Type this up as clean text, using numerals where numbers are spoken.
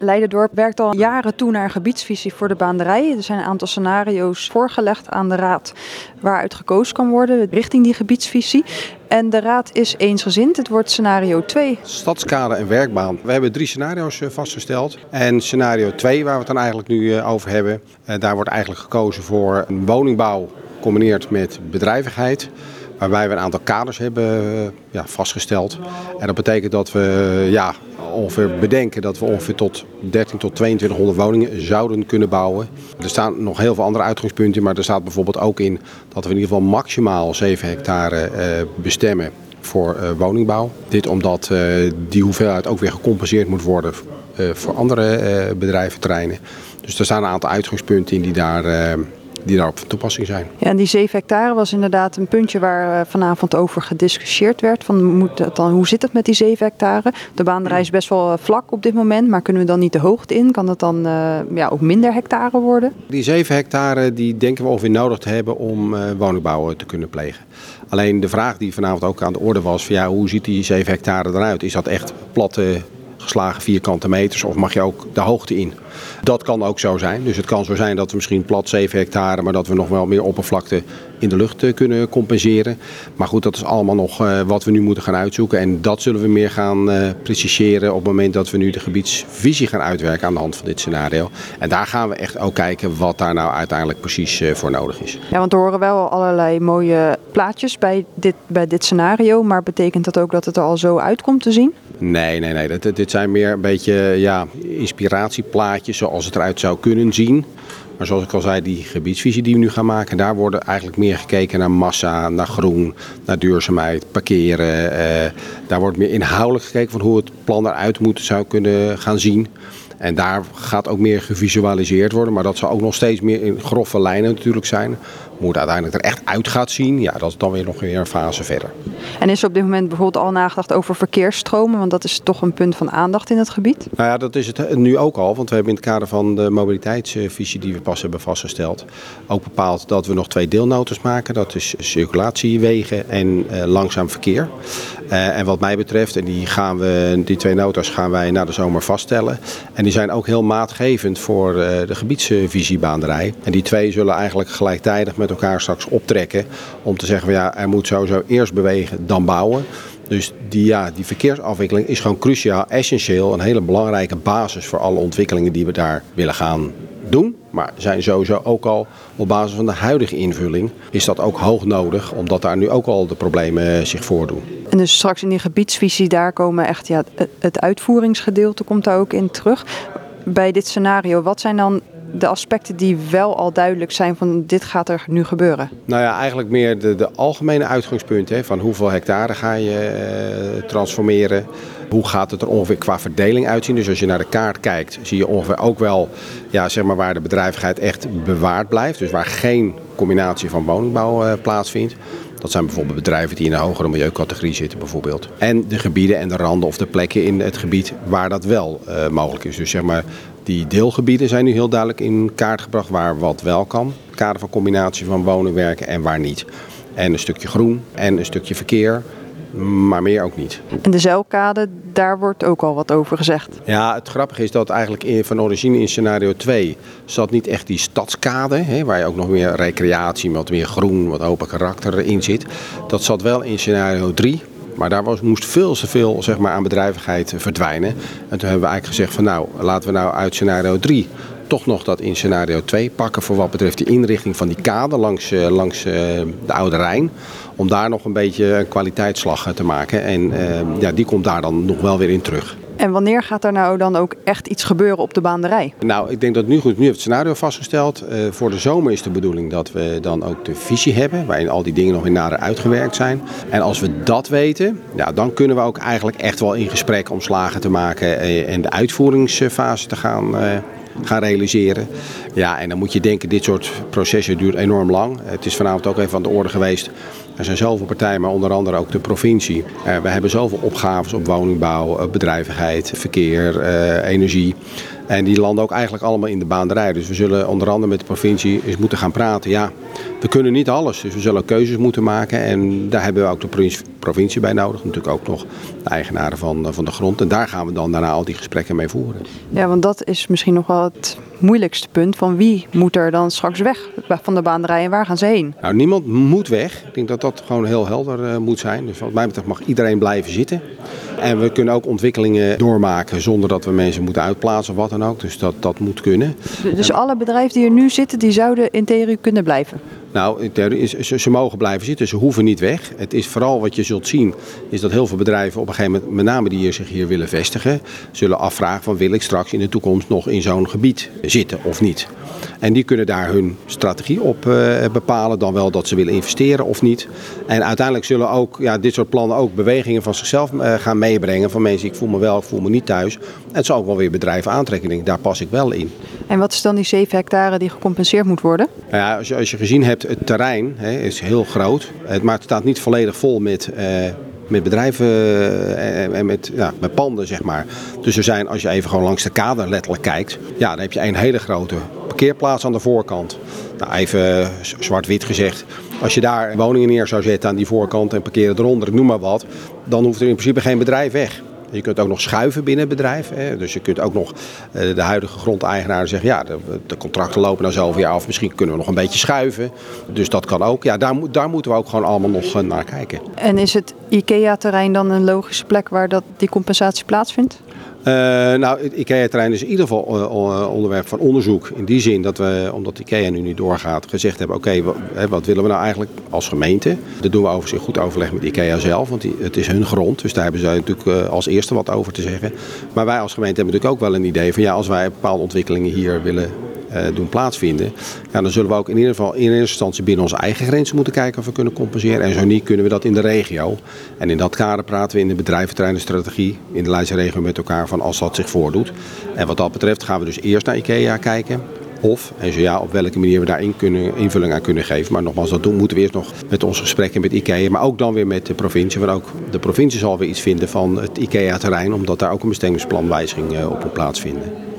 Leiderdorp werkt al jaren toe naar een gebiedsvisie voor de baanderij. Er zijn een aantal scenario's voorgelegd aan de raad waaruit gekozen kan worden richting die gebiedsvisie. En de raad is eensgezind. Het wordt scenario 2. Stadskader en werkbaan. We hebben 3 scenario's vastgesteld. En scenario 2, waar we het dan eigenlijk nu over hebben, daar wordt eigenlijk gekozen voor een woningbouw gecombineerd met bedrijvigheid. Waarbij we een aantal kaders hebben vastgesteld. En dat betekent dat we ongeveer bedenken dat we ongeveer tot 13 tot 2200 woningen zouden kunnen bouwen. Er staan nog heel veel andere uitgangspunten, maar er staat bijvoorbeeld ook in dat we in ieder geval maximaal 7 hectare bestemmen voor woningbouw. Dit omdat die hoeveelheid ook weer gecompenseerd moet worden voor andere bedrijventerreinen. Dus er staan een aantal uitgangspunten in die daarop van toepassing zijn. Ja, en die 7 hectare was inderdaad een puntje waar vanavond over gediscussieerd werd. Hoe zit het met die 7 hectare? De baanderij is best wel vlak op dit moment, maar kunnen we dan niet de hoogte in? Kan dat dan ook minder hectare worden? Die 7 hectare die denken we ongeveer nodig te hebben om woningbouw te kunnen plegen. Alleen de vraag die vanavond ook aan de orde was, hoe ziet die 7 hectare eruit? Is dat echt platte geslagen vierkante meters of mag je ook de hoogte in? Dat kan ook zo zijn. Dus het kan zo zijn dat we misschien plat 7 hectare, maar dat we nog wel meer oppervlakte in de lucht kunnen compenseren. Maar goed, dat is allemaal nog wat we nu moeten gaan uitzoeken. En dat zullen we meer gaan preciseren op het moment dat we nu de gebiedsvisie gaan uitwerken aan de hand van dit scenario. En daar gaan we echt ook kijken wat daar nou uiteindelijk precies voor nodig is. Ja, want er horen wel allerlei mooie plaatjes bij dit scenario. Maar betekent dat ook dat het er al zo uit komt te zien? Nee. Dit zijn meer een beetje inspiratieplaatjes zoals het eruit zou kunnen zien. Maar zoals ik al zei, die gebiedsvisie die we nu gaan maken, daar wordt eigenlijk meer gekeken naar massa, naar groen, naar duurzaamheid, parkeren. Daar wordt meer inhoudelijk gekeken van hoe het plan eruit zou kunnen gaan zien. En daar gaat ook meer gevisualiseerd worden, maar dat zal ook nog steeds meer in grove lijnen natuurlijk zijn. Hoe het uiteindelijk er echt uit gaat zien, dat is dan weer nog weer een fase verder. En is er op dit moment bijvoorbeeld al nagedacht over verkeersstromen? Want dat is toch een punt van aandacht in het gebied? Nou ja, dat is het nu ook al. Want we hebben in het kader van de mobiliteitsvisie die we pas hebben vastgesteld ook bepaald dat we nog 2 deelnotes maken. Dat is circulatiewegen en langzaam verkeer. En wat mij betreft, en die 2 notas gaan wij na de zomer vaststellen. En die zijn ook heel maatgevend voor de gebiedsvisiebaanderij. En die 2 zullen eigenlijk gelijktijdig met elkaar straks optrekken om te zeggen, er moet sowieso eerst bewegen dan bouwen. Dus die verkeersafwikkeling is gewoon cruciaal, essentieel, een hele belangrijke basis voor alle ontwikkelingen die we daar willen gaan doen. Maar zijn sowieso ook al op basis van de huidige invulling is dat ook hoog nodig, omdat daar nu ook al de problemen zich voordoen. En dus straks in die gebiedsvisie, daar komen echt het uitvoeringsgedeelte komt daar ook in terug. Bij dit scenario, wat zijn dan de aspecten die wel al duidelijk zijn van dit gaat er nu gebeuren? Nou ja, eigenlijk meer de algemene uitgangspunten. Van hoeveel hectare ga je transformeren? Hoe gaat het er ongeveer qua verdeling uitzien? Dus als je naar de kaart kijkt, zie je ongeveer ook wel waar de bedrijvigheid echt bewaard blijft. Dus waar geen combinatie van woningbouw plaatsvindt. Dat zijn bijvoorbeeld bedrijven die in een hogere milieucategorie zitten bijvoorbeeld. En de gebieden en de randen of de plekken in het gebied waar dat wel mogelijk is. Dus die deelgebieden zijn nu heel duidelijk in kaart gebracht waar wat wel kan. Het kader van combinatie van wonen, werken en waar niet. En een stukje groen en een stukje verkeer. Maar meer ook niet. En de zeilkade, daar wordt ook al wat over gezegd. Ja, het grappige is dat eigenlijk van origine in scenario 2 zat niet echt die stadskade, waar je ook nog meer recreatie, wat meer groen, wat open karakter in zit. Dat zat wel in scenario 3. Maar daar moest veel te veel aan bedrijvigheid verdwijnen. En toen hebben we eigenlijk gezegd van laten we uit scenario 3 toch nog dat in scenario 2 pakken voor wat betreft de inrichting van die kade langs de Oude Rijn. Om daar nog een beetje een kwaliteitsslag te maken. En die komt daar dan nog wel weer in terug. En wanneer gaat er nou dan ook echt iets gebeuren op de baanderij? Nou, ik denk dat nu heeft het scenario vastgesteld. Voor de zomer is de bedoeling dat we dan ook de visie hebben, waarin al die dingen nog weer nader uitgewerkt zijn. En als we dat weten, dan kunnen we ook eigenlijk echt wel in gesprek om slagen te maken en de uitvoeringsfase te gaan realiseren. Ja, en dan moet je denken, dit soort processen duurt enorm lang. Het is vanavond ook even aan de orde geweest. Er zijn zoveel partijen, maar onder andere ook de provincie. We hebben zoveel opgaves op woningbouw, bedrijvigheid, verkeer, energie. En die landen ook eigenlijk allemaal in de baanderij. Dus we zullen onder andere met de provincie eens moeten gaan praten. We kunnen niet alles, dus we zullen keuzes moeten maken. En daar hebben we ook de provincie bij nodig. Natuurlijk ook nog de eigenaren van de grond. En daar gaan we dan daarna al die gesprekken mee voeren. Ja, want dat is misschien nog wel het moeilijkste punt. Van wie moet er dan straks weg van de baanderij en waar gaan ze heen? Nou, niemand moet weg. Ik denk dat dat gewoon heel helder moet zijn. Dus wat mij betreft mag iedereen blijven zitten. En we kunnen ook ontwikkelingen doormaken zonder dat we mensen moeten uitplaatsen of wat dan ook. Dus dat moet kunnen. Dus alle bedrijven die er nu zitten, die zouden in theorie kunnen blijven? Nou, ze mogen blijven zitten, ze hoeven niet weg. Het is vooral wat je zult zien, is dat heel veel bedrijven op een gegeven moment, met name die zich hier willen vestigen, zullen afvragen van wil ik straks in de toekomst nog in zo'n gebied zitten of niet. En die kunnen daar hun strategie op bepalen, dan wel dat ze willen investeren of niet. En uiteindelijk zullen ook dit soort plannen ook bewegingen van zichzelf gaan meebrengen. Van mensen, ik voel me wel, ik voel me niet thuis. En het zal ook wel weer bedrijven aantrekken. Ik denk, daar pas ik wel in. En wat is dan die 7 hectare die gecompenseerd moet worden? Nou ja, als je gezien hebt, het terrein is heel groot. Maar het staat niet volledig vol met bedrijven en met panden, zeg maar. Dus er zijn, als je even gewoon langs de kade letterlijk kijkt, dan heb je een hele grote parkeerplaats aan de voorkant. Nou, even zwart-wit gezegd, als je daar woningen neer zou zetten aan die voorkant en parkeren eronder, ik noem maar wat, dan hoeft er in principe geen bedrijf weg. Je kunt ook nog schuiven binnen het bedrijf. Dus je kunt ook nog de huidige grondeigenaren zeggen, de contracten lopen nou zoveel jaar af, misschien kunnen we nog een beetje schuiven. Dus dat kan ook. Ja, daar moeten we ook gewoon allemaal nog naar kijken. En is het IKEA-terrein dan een logische plek waar die compensatie plaatsvindt? Het IKEA-terrein is in ieder geval onderwerp van onderzoek. In die zin dat we, omdat IKEA nu niet doorgaat, gezegd hebben, wat willen we nou eigenlijk als gemeente? Dat doen we overigens in goed overleg met IKEA zelf, want het is hun grond. Dus daar hebben zij natuurlijk als eerste wat over te zeggen. Maar wij als gemeente hebben natuurlijk ook wel een idee van, als wij bepaalde ontwikkelingen hier willen doen plaatsvinden, dan zullen we ook in ieder geval in eerste instantie binnen onze eigen grenzen moeten kijken of we kunnen compenseren. En zo niet kunnen we dat in de regio. En in dat kader praten we in de bedrijventerreinenstrategie in de Leidse regio met elkaar van als dat zich voordoet. En wat dat betreft gaan we dus eerst naar IKEA kijken. Of, en zo ja, op welke manier we daar invulling aan kunnen geven. Maar nogmaals, dat moeten we eerst nog met onze gesprekken met IKEA. Maar ook dan weer met de provincie. Want ook de provincie zal weer iets vinden van het IKEA-terrein. Omdat daar ook een bestemmingsplanwijziging op moet plaatsvinden.